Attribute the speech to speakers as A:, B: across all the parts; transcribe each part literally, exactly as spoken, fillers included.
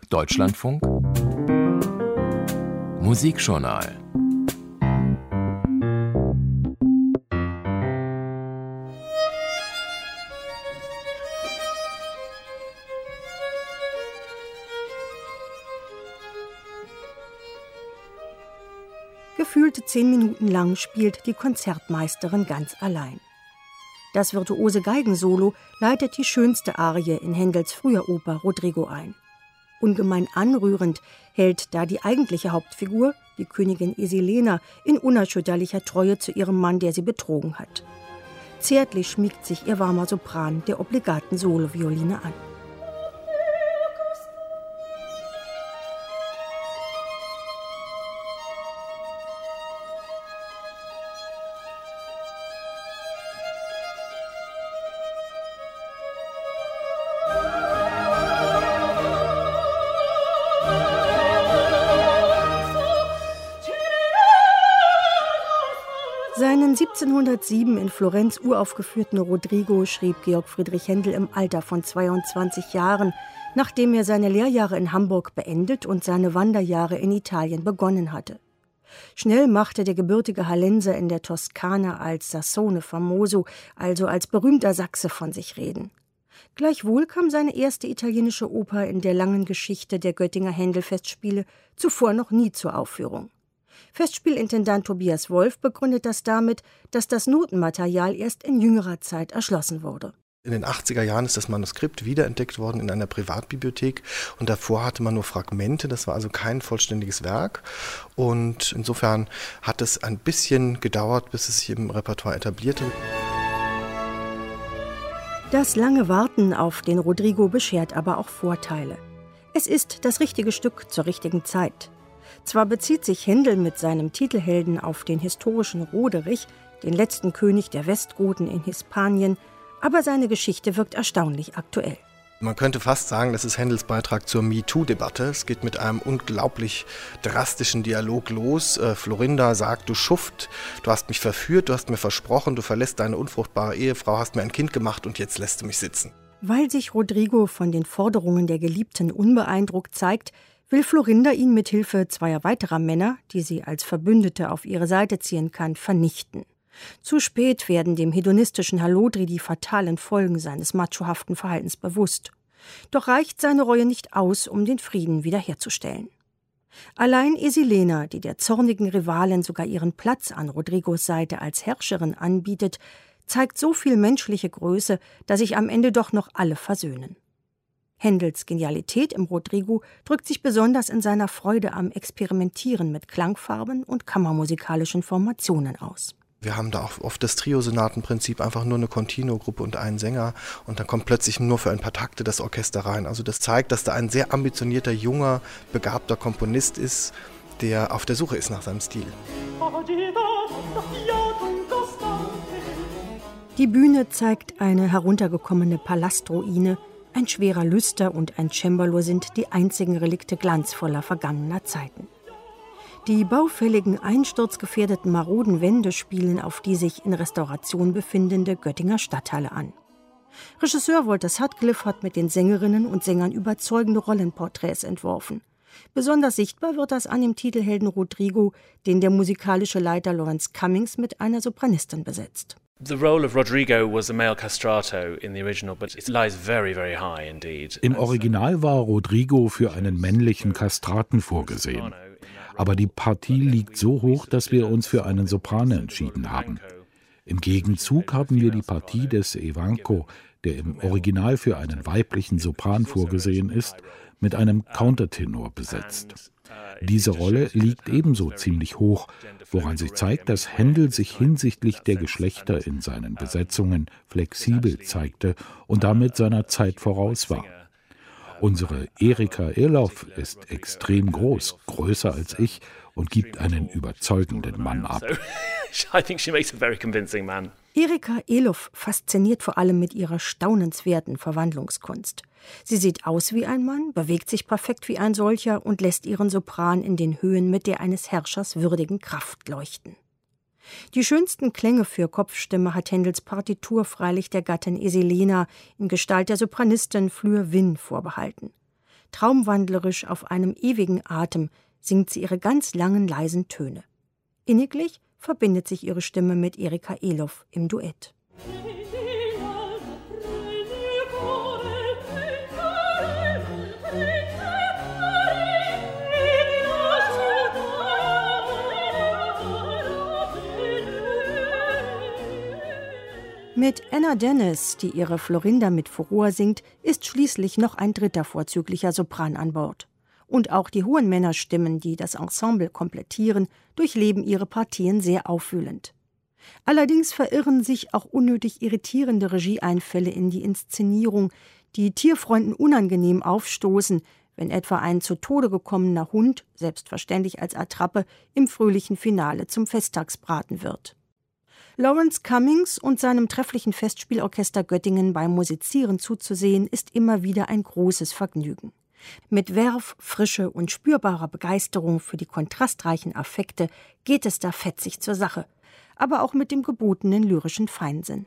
A: Deutschlandfunk Musikjournal.
B: Gefühlte zehn Minuten lang spielt die Konzertmeisterin ganz allein. Das virtuose Geigensolo leitet die schönste Arie in Händels früher Oper Rodrigo ein. Ungemein anrührend hält da die eigentliche Hauptfigur, die Königin Esilena, in unerschütterlicher Treue zu ihrem Mann, der sie betrogen hat. Zärtlich schmiegt sich ihr warmer Sopran der obligaten Solovioline an. Seinen siebzehnhundertsieben in Florenz uraufgeführten Rodrigo schrieb Georg Friedrich Händel im Alter von zweiundzwanzig Jahren, nachdem er seine Lehrjahre in Hamburg beendet und seine Wanderjahre in Italien begonnen hatte. Schnell machte der gebürtige Hallenser in der Toskana als Sassone famoso, also als berühmter Sachse, von sich reden. Gleichwohl kam seine erste italienische Oper in der langen Geschichte der Göttinger Händel-Festspiele zuvor noch nie zur Aufführung. Festspielintendant Tobias Wolf begründet das damit, dass das Notenmaterial erst in jüngerer Zeit erschlossen wurde.
C: In den achtziger Jahren ist das Manuskript wiederentdeckt worden in einer Privatbibliothek und davor hatte man nur Fragmente, das war also kein vollständiges Werk und insofern hat es ein bisschen gedauert, bis es sich im Repertoire etablierte.
B: Das lange Warten auf den Rodrigo beschert aber auch Vorteile. Es ist das richtige Stück zur richtigen Zeit. Zwar bezieht sich Händel mit seinem Titelhelden auf den historischen Roderich, den letzten König der Westgoten in Hispanien, aber seine Geschichte wirkt erstaunlich aktuell.
C: Man könnte fast sagen, das ist Händels Beitrag zur MeToo-Debatte. Es geht mit einem unglaublich drastischen Dialog los. Äh, Florinda sagt, du Schuft, du hast mich verführt, du hast mir versprochen, du verlässt deine unfruchtbare Ehefrau, hast mir ein Kind gemacht und jetzt lässt du mich sitzen.
B: Weil sich Rodrigo von den Forderungen der Geliebten unbeeindruckt zeigt, will Florinda ihn mit Hilfe zweier weiterer Männer, die sie als Verbündete auf ihre Seite ziehen kann, vernichten. Zu spät werden dem hedonistischen Hallodri die fatalen Folgen seines machohaften Verhaltens bewusst. Doch reicht seine Reue nicht aus, um den Frieden wiederherzustellen. Allein Esilena, die der zornigen Rivalin sogar ihren Platz an Rodrigos Seite als Herrscherin anbietet, zeigt so viel menschliche Größe, dass sich am Ende doch noch alle versöhnen. Händels Genialität im Rodrigo drückt sich besonders in seiner Freude am Experimentieren mit Klangfarben und kammermusikalischen Formationen aus.
C: Wir haben da auch oft das Trio-Sonatenprinzip, einfach nur eine Continuo-Gruppe und einen Sänger und dann kommt plötzlich nur für ein paar Takte das Orchester rein. Also das zeigt, dass da ein sehr ambitionierter, junger, begabter Komponist ist, der auf der Suche ist nach seinem Stil.
B: Die Bühne zeigt eine heruntergekommene Palastruine. Ein schwerer Lüster und ein Cembalo sind die einzigen Relikte glanzvoller vergangener Zeiten. Die baufälligen, einsturzgefährdeten maroden Wände spielen auf die sich in Restauration befindende Göttinger Stadthalle an. Regisseur Walter Sutcliffe hat mit den Sängerinnen und Sängern überzeugende Rollenporträts entworfen. Besonders sichtbar wird das an dem Titelhelden Rodrigo, den der musikalische Leiter Lawrence Cummings mit einer Sopranistin besetzt.
D: The role of Rodrigo was a male castrato in the original, but it lies very, very high indeed.
E: Im Original war Rodrigo für einen männlichen Kastraten vorgesehen. Aber die Partie liegt so hoch, dass wir uns für einen Sopran entschieden haben. Im Gegenzug haben wir die Partie des Evanco, der im Original für einen weiblichen Sopran vorgesehen ist, mit einem Countertenor besetzt. Diese Rolle liegt ebenso ziemlich hoch, woran sich zeigt, dass Händel sich hinsichtlich der Geschlechter in seinen Besetzungen flexibel zeigte und damit seiner Zeit voraus war. Unsere Erika Elof ist extrem groß, größer als ich und gibt einen überzeugenden Mann ab.
B: Erika Elof fasziniert vor allem mit ihrer staunenswerten Verwandlungskunst. Sie sieht aus wie ein Mann, bewegt sich perfekt wie ein solcher und lässt ihren Sopran in den Höhen mit der eines Herrschers würdigen Kraft leuchten. Die schönsten Klänge für Kopfstimme hat Händels Partitur freilich der Gattin Esilena in Gestalt der Sopranistin Fleur Wynn vorbehalten. Traumwandlerisch auf einem ewigen Atem singt sie ihre ganz langen, leisen Töne. Inniglich verbindet sich ihre Stimme mit Erika Elof im Duett. Mit Anna Dennis, die ihre Florinda mit Furor singt, ist schließlich noch ein dritter vorzüglicher Sopran an Bord. Und auch die hohen Männerstimmen, die das Ensemble komplettieren, durchleben ihre Partien sehr aufwühlend. Allerdings verirren sich auch unnötig irritierende Regieeinfälle in die Inszenierung, die Tierfreunden unangenehm aufstoßen, wenn etwa ein zu Tode gekommener Hund, selbstverständlich als Attrappe, im fröhlichen Finale zum Festtagsbraten wird. Lawrence Cummings und seinem trefflichen Festspielorchester Göttingen beim Musizieren zuzusehen, ist immer wieder ein großes Vergnügen. Mit Werf, Frische und spürbarer Begeisterung für die kontrastreichen Affekte geht es da fetzig zur Sache, aber auch mit dem gebotenen lyrischen Feinsinn.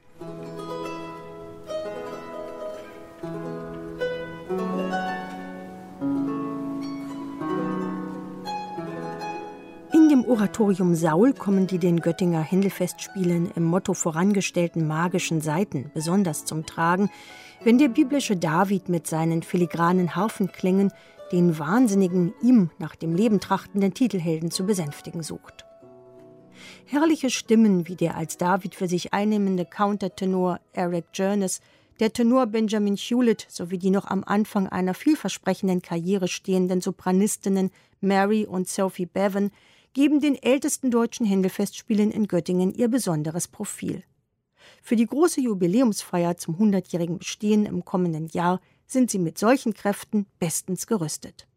B: Im Oratorium Saul kommen die den Göttinger Händelfestspielen im Motto vorangestellten magischen Saiten besonders zum Tragen, wenn der biblische David mit seinen filigranen Harfenklängen den wahnsinnigen, ihm nach dem Leben trachtenden Titelhelden zu besänftigen sucht. Herrliche Stimmen wie der als David für sich einnehmende Countertenor Eric Journes, der Tenor Benjamin Hewlett sowie die noch am Anfang einer vielversprechenden Karriere stehenden Sopranistinnen Mary und Sophie Bevan geben den ältesten deutschen Händelfestspielen in Göttingen ihr besonderes Profil. Für die große Jubiläumsfeier zum hundertjährigen Bestehen im kommenden Jahr sind sie mit solchen Kräften bestens gerüstet.